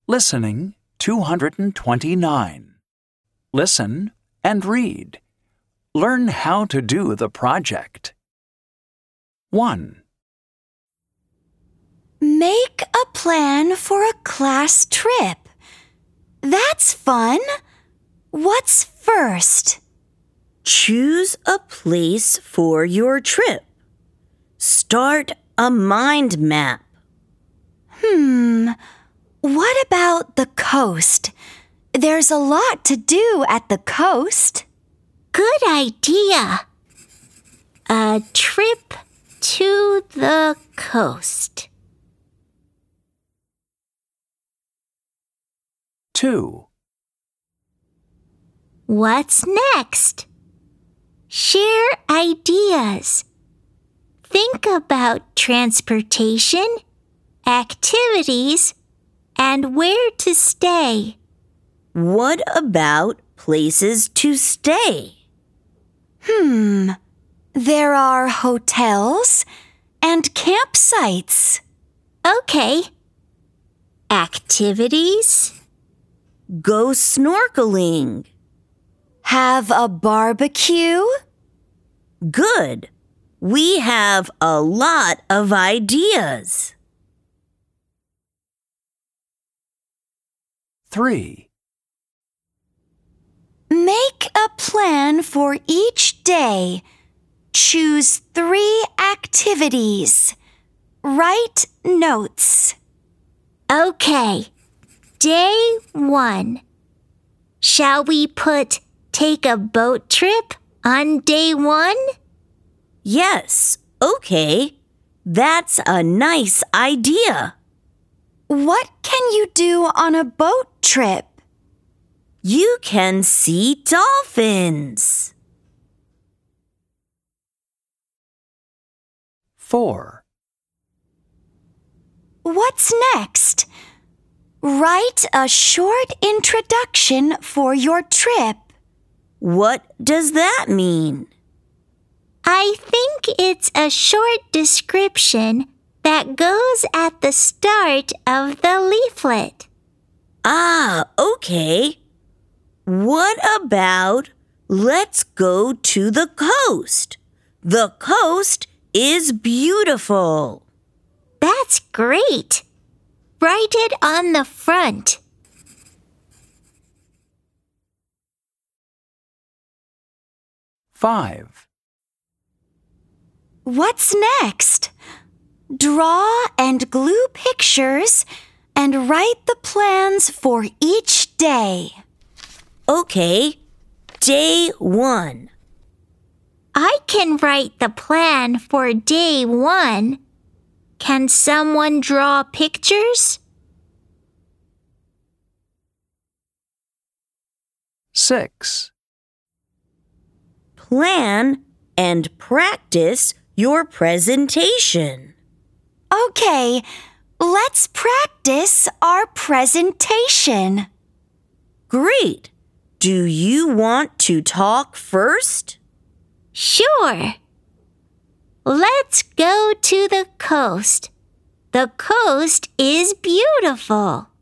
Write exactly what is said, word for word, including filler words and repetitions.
Listening two hundred twenty-nine. Listen and read. Learn how to do the project. one. Make a plan for a class trip. That's fun. What's first? Choose a place for your trip. Start a mind map. Hmm, what about the coast? There's a lot to do at the coast. Good idea. A trip to the coast. two. What's next? Share ideas. Think about transportation, activities, and where to stay. What about places to stay? Hmm, there are hotels and campsites. Okay. Activities? Go snorkeling. Have a barbecue? Good. We have a lot of ideas. three. Make a plan for each day. Choose three activities. Write notes. Okay. Day one. Shall we put take a boat trip on day one? Yes, okay. That's a nice idea. What can you do on a boat trip? You can see dolphins. four. What's next? Write a short introduction for your trip. What does that mean? I think it's a short description that goes at the start of the leaflet. Ah, okay. What about let's go to the coast? The coast is beautiful. That's great. Write it on the front. five. What's next? Draw and glue pictures and write the plans for each day. Okay, day one. I can write the plan for day one. Can someone draw pictures? six. Plan and practice your presentation. Okay, let's practice our presentation. Great. Do you want to talk first? Sure. Let's go to the coast. The coast is beautiful.